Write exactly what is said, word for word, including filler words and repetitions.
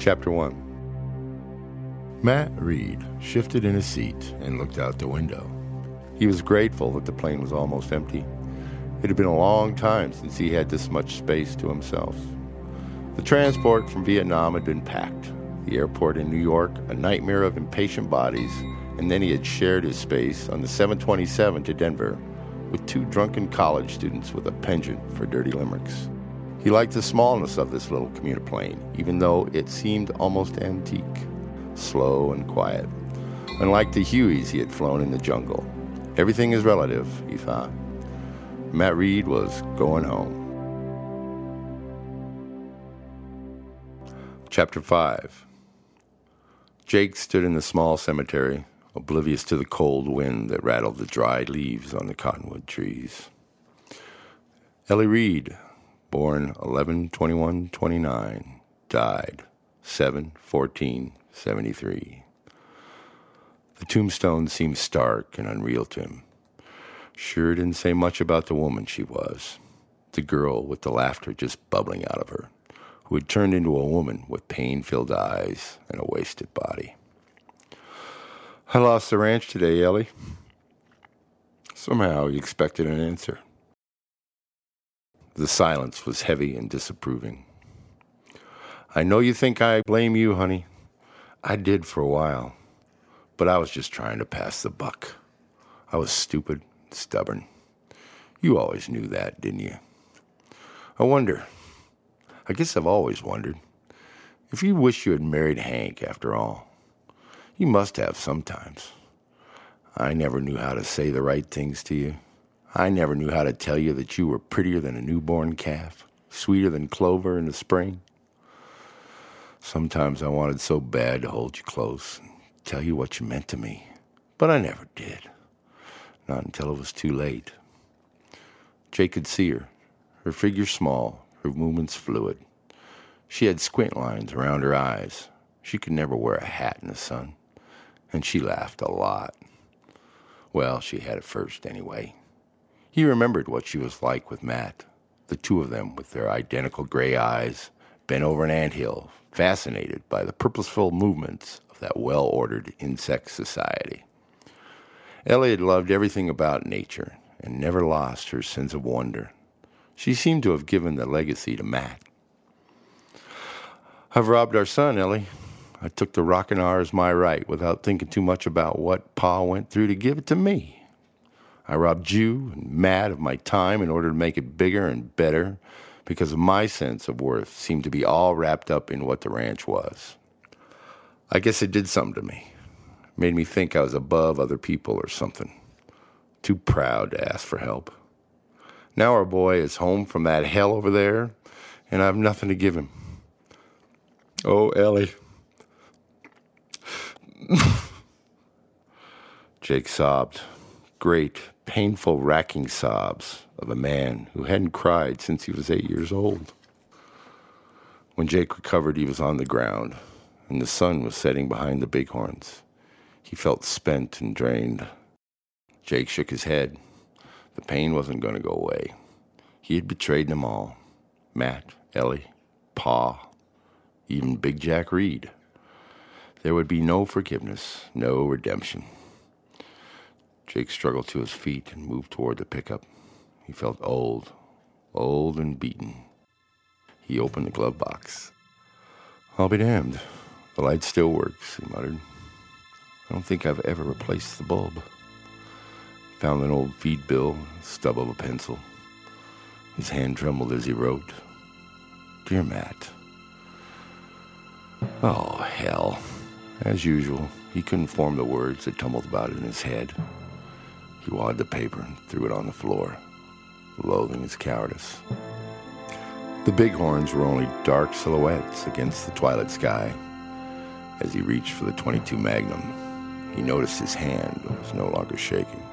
Chapter one. Matt Reed shifted in his seat and looked out the window. He was grateful that the plane was almost empty. It had been a long time since he had this much space to himself. The transport from Vietnam had been packed. The airport in New York, a nightmare of impatient bodies, and then he had shared his space on the seven twenty-seven to Denver with two drunken college students with a penchant for dirty limericks. He liked the smallness of this little commuter plane, even though it seemed almost antique, slow and quiet, unlike the Hueys he had flown in the jungle. Everything is relative, he thought. Matt Reed was going home. Chapter five. Jake stood in the small cemetery, oblivious to the cold wind that rattled the dried leaves on the cottonwood trees. Ellie Reed, born eleven twenty-one twenty-nine, died seven fourteen seventy-three. The tombstone seemed stark and unreal to him. Sure didn't say much about the woman she was, the girl with the laughter just bubbling out of her, who had turned into a woman with pain-filled eyes and a wasted body. I lost the ranch today, Ellie. Somehow he expected an answer. The silence was heavy and disapproving. I know you think I blame you, honey. I did for a while, but I was just trying to pass the buck. I was stupid, stubborn. You always knew that, didn't you? I wonder, I guess I've always wondered, if you wish you had married Hank after all. You must have sometimes. I never knew how to say the right things to you. I never knew how to tell you that you were prettier than a newborn calf, sweeter than clover in the spring. Sometimes I wanted so bad to hold you close and tell you what you meant to me, but I never did. Not until it was too late. Jake could see her, her figure small, her movements fluid. She had squint lines around her eyes. She could never wear a hat in the sun, and she laughed a lot. Well, she had at first anyway. He remembered what she was like with Matt, the two of them with their identical gray eyes, bent over an anthill, fascinated by the purposeful movements of that well-ordered insect society. Ellie had loved everything about nature and never lost her sense of wonder. She seemed to have given the legacy to Matt. I've robbed our son, Ellie. I took the rockin' R as my right without thinking too much about what Pa went through to give it to me. I robbed you and Matt of my time in order to make it bigger and better because my sense of worth seemed to be all wrapped up in what the ranch was. I guess it did something to me. It made me think I was above other people or something. Too proud to ask for help. Now our boy is home from that hell over there, and I have nothing to give him. Oh, Ellie. Jake sobbed. Great, painful, racking sobs of a man who hadn't cried since he was eight years old. When Jake recovered, he was on the ground, and the sun was setting behind the bighorns. He felt spent and drained. Jake shook his head. The pain wasn't going to go away. He had betrayed them all. Matt, Ellie, Pa, even Big Jack Reed. There would be no forgiveness, no redemption. Jake struggled to his feet and moved toward the pickup. He felt old, old and beaten. He opened the glove box. I'll be damned. The light still works, he muttered. I don't think I've ever replaced the bulb. He found an old feed bill, stub of a pencil. His hand trembled as he wrote, Dear Matt. Oh, hell. As usual, he couldn't form the words that tumbled about in his head. He wad the paper and threw it on the floor, loathing his cowardice. The bighorns were only dark silhouettes against the twilight sky. As he reached for the twenty-two Magnum, he noticed his hand was no longer shaking.